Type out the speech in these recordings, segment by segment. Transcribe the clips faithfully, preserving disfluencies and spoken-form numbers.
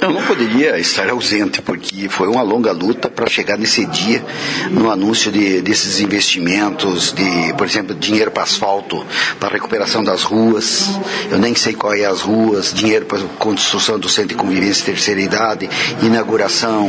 Eu não poderia estar ausente, porque foi uma longa luta para chegar nesse dia, no anúncio de, desses investimentos, de, por exemplo, dinheiro para asfalto, para recuperação das ruas, eu nem sei qual é as ruas, dinheiro para construção do centro de convivência e terceira idade, inauguração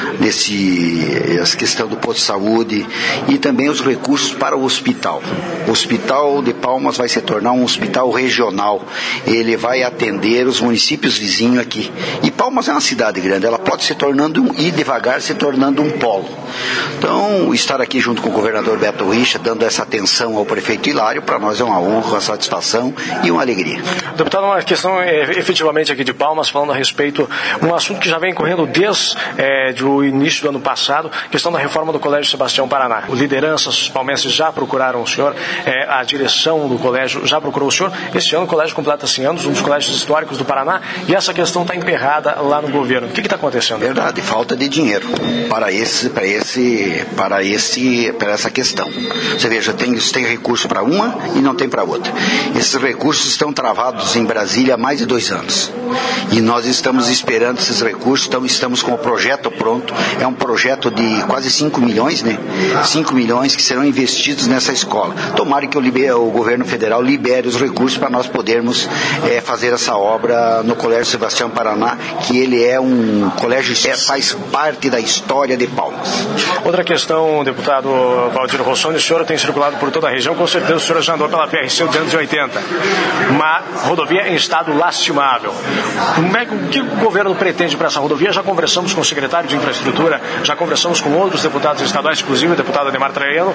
desse, essa questão do posto de saúde, e também os recursos para o hospital. O Hospital de Palmas vai se tornar um hospital regional, ele vai atender os municípios vizinhos aqui. E Palmas é uma cidade grande, ela pode se tornando, um, e devagar se tornando um polo. Então, estar aqui junto com o governador Beto Richa, dando essa atenção ao prefeito Hilário, para nós é uma honra, uma satisfação e uma alegria. Deputado, uma questão é, efetivamente aqui de Palmas, falando a respeito, um assunto que já vem correndo desde é, o início do ano passado, questão da reforma do Colégio Sebastião Paraná. Lideranças palmenses já procuraram o senhor, é, a direção do colégio já procurou o senhor. Este ano o colégio completa cem anos, um dos colégios históricos do Paraná, e essa questão está emperrada lá no governo. O que está acontecendo? Verdade, falta de dinheiro para esse, para esse, para esse, para essa questão. Você veja, tem, tem recurso para uma e não tem para outra. Esses recursos estão travados em Brasília há mais de dois anos. E nós estamos esperando esses recursos, então estamos com o projeto pronto. É um projeto de quase cinco milhões, né? cinco milhões que serão investidos nessa escola. Tomara que o, liber, o governo federal libere os recursos para nós podermos é, fazer essa obra no Colégio Sebastião Paraná, que ele é um colégio que faz parte da história de Palmas. Outra questão, deputado Valdir Rossoni, o senhor tem circulado por toda a região, com certeza o senhor já andou pela P R C duzentos e oitenta, uma rodovia em estado lastimável. Como é, o que o governo pretende para essa rodovia? Já conversamos com o secretário de Infraestrutura, já conversamos com outros deputados estaduais, inclusive o deputado Ademar Traiano,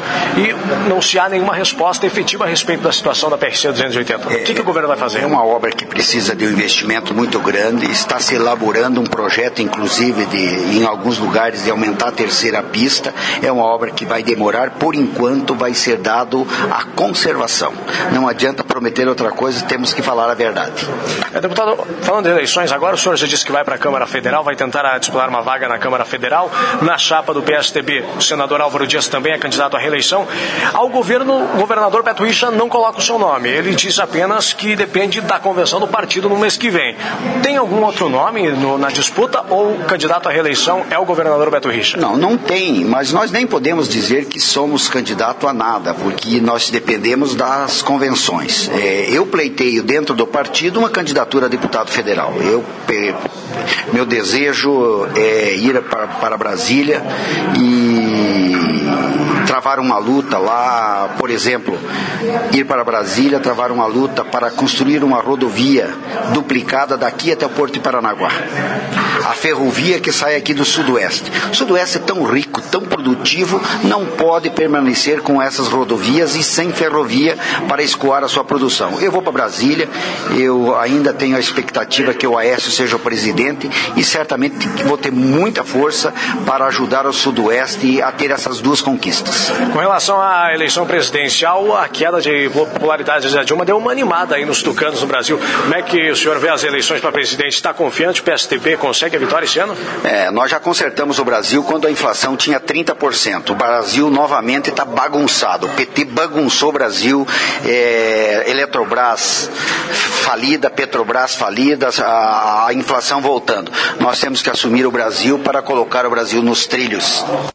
e não se há nenhuma resposta efetiva a respeito da situação da P R C duzentos e oitenta. O que, que o governo vai fazer? É uma obra que precisa de um investimento muito grande, está se elaborando um projeto, inclusive, de, em alguns lugares, de aumentar a terceira pista. É uma obra que vai demorar, por enquanto vai ser dado a conservação. Não adianta prometer outra coisa, temos que falar a verdade. É, deputado, falando de eleições agora, o senhor já disse que vai para a Câmara Federal, vai tentar disputar uma vaga na Câmara Federal, na chapa do P S D B. O senador Álvaro Dias também é candidato à reeleição. Ao governo, o governador Beto Richa não coloca o seu nome. Ele diz apenas que depende da convenção do partido no mês que vem. Tem algum outro nome no, na disputa, ou o candidato à reeleição é o governador Beto Richa? Não, não tem, mas nós nem podemos dizer que somos candidato a nada, porque nós dependemos das convenções. É, eu pleiteio dentro do partido uma candidatura a deputado federal. Eu, meu desejo é ir para, para Brasília e travar uma luta lá, por exemplo, ir para Brasília, travar uma luta para construir uma rodovia duplicada daqui até o Porto de Paranaguá. A ferrovia que sai aqui do Sudoeste. O Sudoeste é tão rico, tão produtivo, não pode permanecer com essas rodovias e sem ferrovia para escoar a sua produção. Eu vou para Brasília, eu ainda tenho a expectativa que o Aécio seja o presidente e certamente vou ter muita força para ajudar o Sudoeste a ter essas duas conquistas. Com relação à eleição presidencial, a queda de popularidade da Dilma deu uma animada aí nos tucanos no Brasil. Como é que o senhor vê as eleições para presidente? Está confiante? O P S D B consegue a vitória esse ano? É, nós já consertamos o Brasil quando a inflação tinha trinta por cento. O Brasil novamente está bagunçado. O P T bagunçou o Brasil. É, Eletrobras falida, Petrobras falida, a, a inflação voltando. Nós temos que assumir o Brasil para colocar o Brasil nos trilhos.